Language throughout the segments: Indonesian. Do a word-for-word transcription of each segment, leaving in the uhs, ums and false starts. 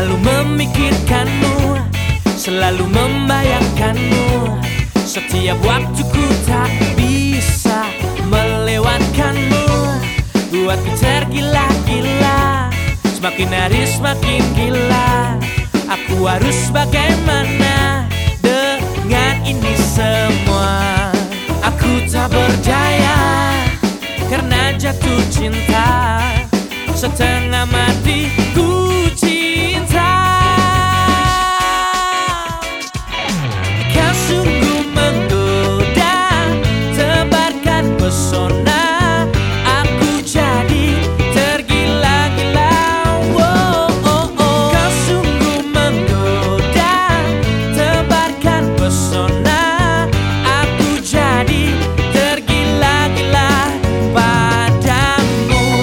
selalu memikirkanmu, selalu membayangkanmu. Setiap waktuku tak bisa melewatkanmu, buatku tergila-gila. Semakin hari semakin gila. Aku harus bagaimana dengan ini semua? Aku tak berdaya karena jatuh cinta, setengah mati ku cinta. Kau sungguh menggoda, tebarkan pesona, aku jadi tergila-gila. Oh, oh, oh. Kau sungguh menggoda, tebarkan pesona, aku jadi tergila-gila padamu.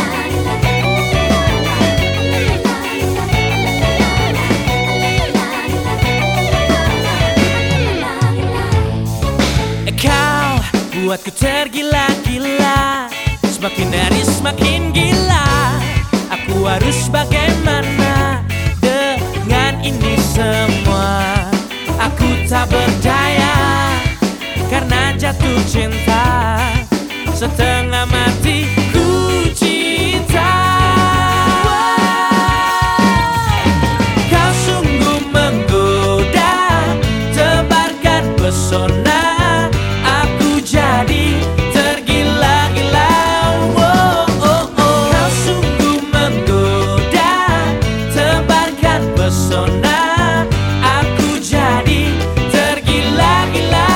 Kau buatku tergila-gila, semakin hari semakin gila. Aku harus bagaimana dengan ini semua? Aku tak berdaya karena jatuh cinta, setengah mati ku cinta. Kau sungguh menggoda, tebarkan pesona, aku jadi tergila-gila. Oh, oh, oh. Kau sungguh menggoda, tebarkan pesona, aku jadi tergila-gila.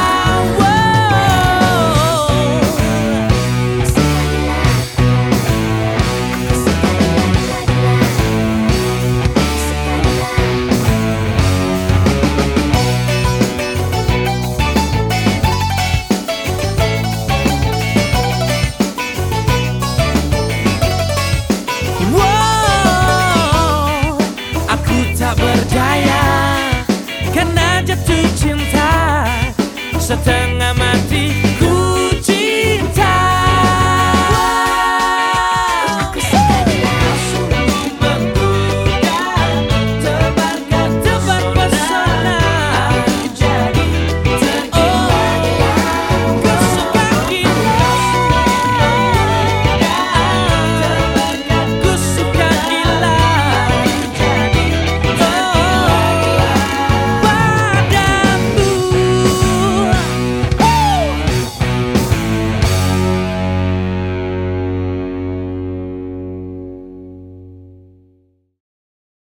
Tak berdaya karena jatuh cinta, setengah